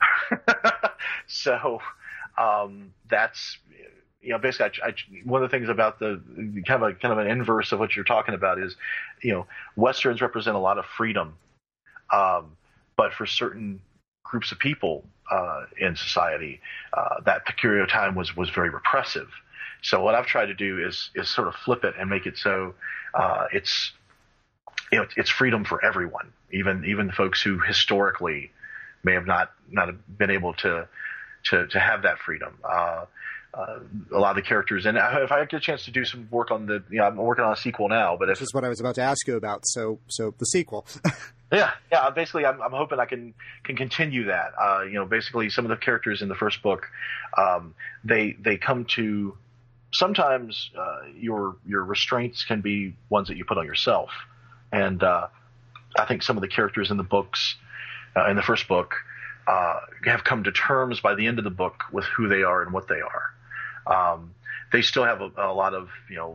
so um, that's. You know, basically, I, I, one of the things about the kind of a kind of an inverse of what you're talking about is, you know, Westerns represent a lot of freedom, um, but for certain groups of people uh, in society, uh, that peculiar time was was very repressive. So what I've tried to do is is sort of flip it and make it so uh, it's you know it's freedom for everyone, even even folks who historically may have not not been able to to to have that freedom. Uh, Uh, a lot of the characters, and if I get a chance to do some work on the, you know, I'm working on a sequel now. But if, this is what I was about to ask you about. So, so the sequel. yeah, yeah. Basically, I'm, I'm hoping I can can continue that. Uh, you know, basically, some of the characters in the first book, um, they they come to. Sometimes uh, your your restraints can be ones that you put on yourself, and uh, I think some of the characters in the books, uh, in the first book, uh, have come to terms by the end of the book with who they are and what they are. Um, they still have a, a lot of, you know,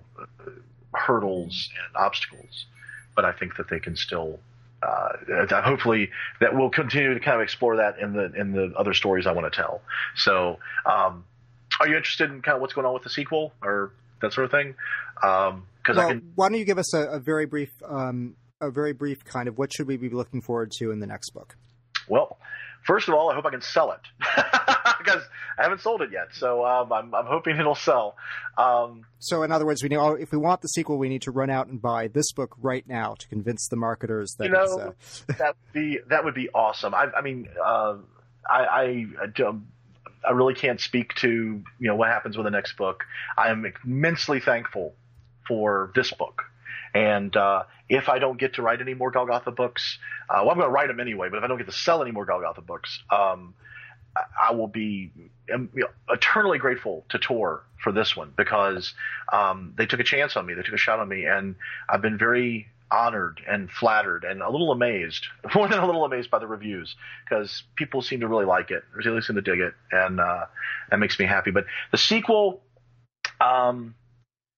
hurdles and obstacles, but I think that they can still, uh, hopefully that we'll continue to kind of explore that in the, in the other stories I want to tell. So, um, are you interested in kind of what's going on with the sequel or that sort of thing? Um, cause well, I can, why don't you give us a, a very brief, um, a very brief kind of what should we be looking forward to in the next book? Well, first of all, I hope I can sell it because I haven't sold it yet. So um, I'm, I'm hoping it'll sell. Um, so in other words, we know if we want the sequel, we need to run out and buy this book right now to convince the marketers that you know, it's, uh... that would be that would be awesome. I, I mean, uh, I, I, I really can't speak to you know what happens with the next book. I am immensely thankful for this book. And uh, if I don't get to write any more Golgotha books, uh, well, I'm going to write them anyway, but if I don't get to sell any more Golgotha books, um, I, I will be um, you know, eternally grateful to Tor for this one because um, they took a chance on me. They took a shot on me, and I've been very honored and flattered and a little amazed, more than a little amazed by the reviews because people seem to really like it. They really seem to dig it, and uh, that makes me happy. But the sequel um, –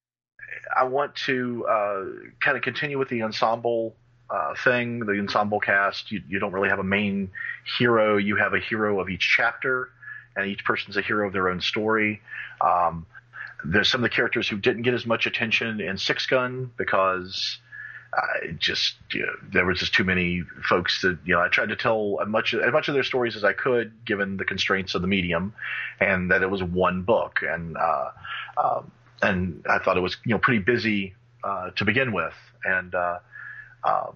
I want to uh, kind of continue with the ensemble uh, thing, the ensemble cast. You, you don't really have a main hero. You have a hero of each chapter, and each person's a hero of their own story. Um, there's some of the characters who didn't get as much attention in Six Gun because uh, just you know, there was just too many folks that you know. I tried to tell as much as much of their stories as I could, given the constraints of the medium, and that it was one book and. Uh, um, And I thought it was, you know, pretty busy uh, to begin with. And uh, um,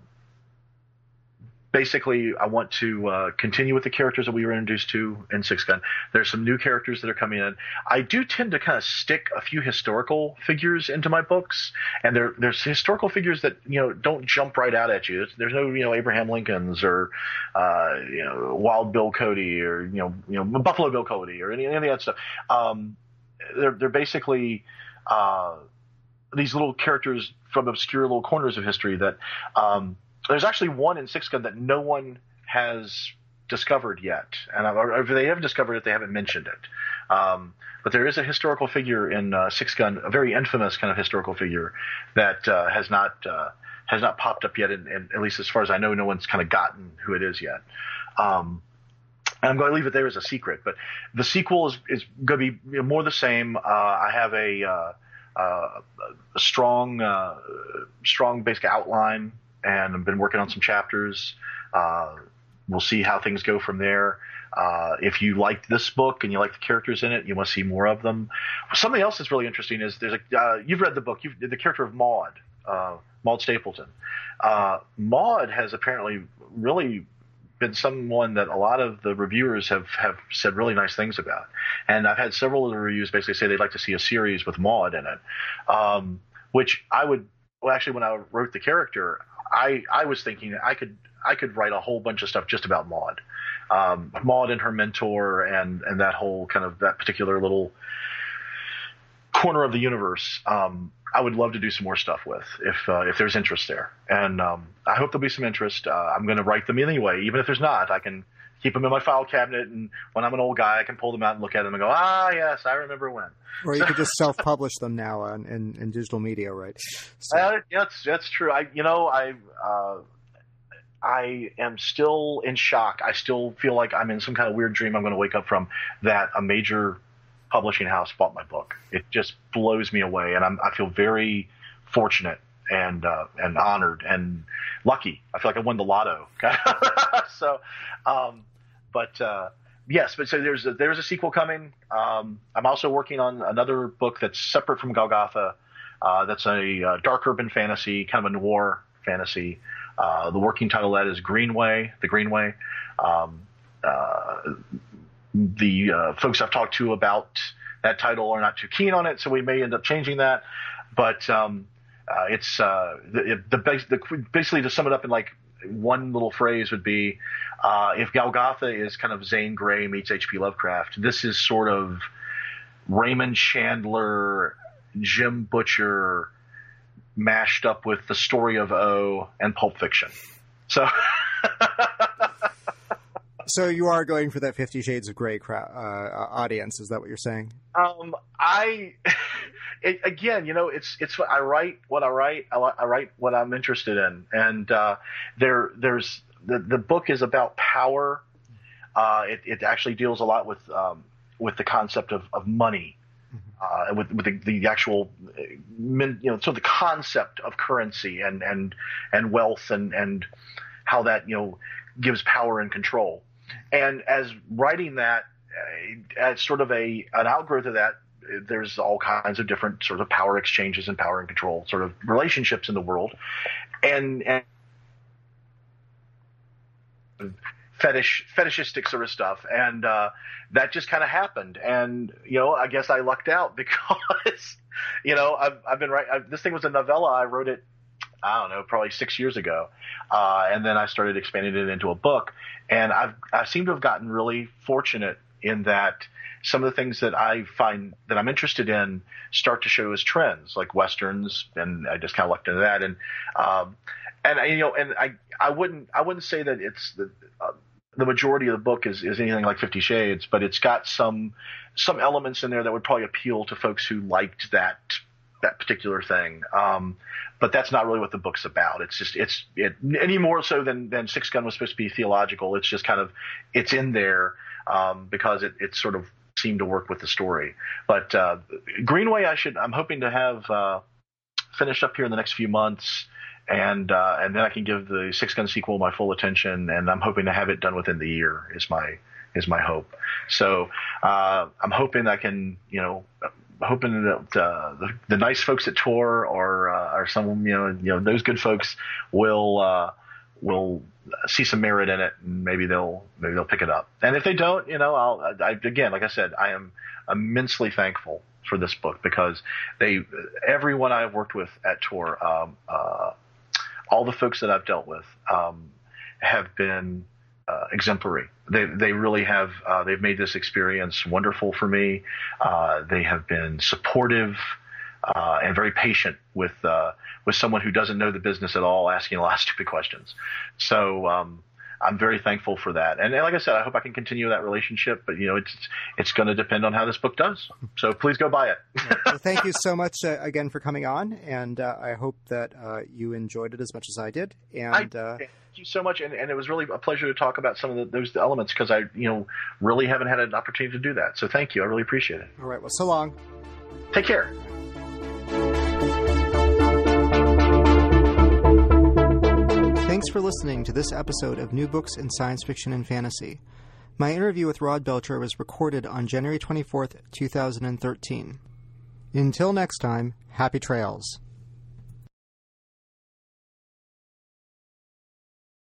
basically, I want to uh, continue with the characters that we were introduced to in Six Gun. There's some new characters that are coming in. I do tend to kind of stick a few historical figures into my books, and there, there's historical figures that you know don't jump right out at you. There's, there's no, you know, Abraham Lincolns or uh, you know, Wild Bill Cody or you know, you know, Buffalo Bill Cody or any, any of that stuff. Um, they're, they're basically Uh, these little characters from obscure little corners of history that um, there's actually one in Six Gun that no one has discovered yet. And or if they haven't discovered it, they haven't mentioned it. Um, but there is a historical figure in uh, Six Gun, a very infamous kind of historical figure that uh, has not uh, has not popped up yet. And at least as far as I know, no one's kind of gotten who it is yet. Um, I'm going to leave it there as a secret, but the sequel is, is going to be you know, more the same. Uh, I have a, uh, uh, a strong, uh, strong basic outline, and I've been working on some chapters. Uh, we'll see how things go from there. Uh, if you liked this book and you like the characters in it, you want to see more of them. Something else that's really interesting is there's a uh, you've read the book. You've, the character of Maud, uh, Maud Stapleton. Uh, Maud has apparently really been someone that a lot of the reviewers have, have said really nice things about. And I've had several of the reviews basically say they'd like to see a series with Maud in it, um, which I would well, – actually, when I wrote the character, I, I was thinking I could I could write a whole bunch of stuff just about Maud. Um, Maud and her mentor and, and that whole kind of that particular little corner of the universe. Um, I would love to do some more stuff with if uh, if there's interest there, and um, I hope there'll be some interest. Uh, I'm going to write them anyway, even if there's not. I can keep them in my file cabinet, and when I'm an old guy, I can pull them out and look at them and go, ah, yes, I remember when. Or you could just self-publish them now on, in, in digital media, right? So. Uh, that's that's true. I you know I uh, I am still in shock. I still feel like I'm in some kind of weird dream I'm going to wake up from that a major publishing house bought my book. It just blows me away, and I'm, I feel very fortunate and uh, and honored and lucky. I feel like I won the lotto. so, um, but uh, yes, but so there's a, there's a sequel coming. Um, I'm also working on another book that's separate from Golgotha. Uh, that's a uh, dark urban fantasy, kind of a noir fantasy. Uh, the working title of that is Greenway, The Greenway. Um, uh, The uh, folks I've talked to about that title are not too keen on it, so we may end up changing that. But um, uh, it's uh, the, the, the basically to sum it up in like one little phrase would be uh, if Golgotha is kind of Zane Grey meets H P Lovecraft, this is sort of Raymond Chandler, Jim Butcher mashed up with the story of O and Pulp Fiction. So. So you are going for that Fifty Shades of Grey crowd, uh, audience. Is that what you're saying? Um, I, it, again, you know, it's, it's, I write what I write. I, I write what I'm interested in. And, uh, there, there's, the, the book is about power. Uh, it, it actually deals a lot with, um, with the concept of, of money, uh, with, with the, the actual, you know, so the concept of currency and, and, and wealth and, and how that, you know, gives power and control. And as writing that, uh, as sort of a an outgrowth of that, there's all kinds of different sort of power exchanges and power and control sort of relationships in the world, and, and fetish fetishistic sort of stuff, and uh, that just kind of happened. And you know, I guess I lucked out because you know I've I've been right. This thing was a novella. I wrote it, I don't know, probably six years ago. Uh, and then I started expanding it into a book. And I've, I seem to have gotten really fortunate in that some of the things that I find that I'm interested in start to show as trends, like Westerns. And I just kind of looked into that. And, um, and I, you know, and I, I wouldn't, I wouldn't say that it's the, uh, the majority of the book is, is anything like Fifty Shades, but it's got some, some elements in there that would probably appeal to folks who liked that, that particular thing. Um, but that's not really what the book's about. It's just, it's it, any more so than, than Six Gun was supposed to be theological. It's just kind of, it's in there, um, because it, it sort of seemed to work with the story. But, uh, Greenway, I should, I'm hoping to have, uh, finished up here in the next few months. And, uh, and then I can give the Six Gun sequel my full attention. And I'm hoping to have it done within the year is my, is my hope. So, uh, I'm hoping I can, you know, hoping that uh, the, the nice folks at Tor or uh, or some you know you know those good folks will uh, will see some merit in it, and maybe they'll maybe they'll pick it up. And if they don't, you know, I'll I, again, like I said, I am immensely thankful for this book because they everyone I've worked with at Tor, um, uh, all the folks that I've dealt with um, have been uh, exemplary. They they really have. Uh, they've made this experience wonderful for me. Uh, they have been supportive uh, and very patient with uh, with someone who doesn't know the business at all, asking a lot of stupid questions. So um, I'm very thankful for that. And, and like I said, I hope I can continue that relationship. But you know, it's it's going to depend on how this book does. So please go buy it. Well, thank you so much uh, again for coming on, and uh, I hope that uh, you enjoyed it as much as I did. And I, uh, thank you so much, and, and it was really a pleasure to talk about some of the, those elements because I, you know, really haven't had an opportunity to do that. So thank you. I really appreciate it. All right. Well, so long. Take care. Thanks for listening to this episode of New Books in Science Fiction and Fantasy. My interview with Rod Belcher was recorded on January twenty-fourth, two thousand thirteen. Until next time, happy trails.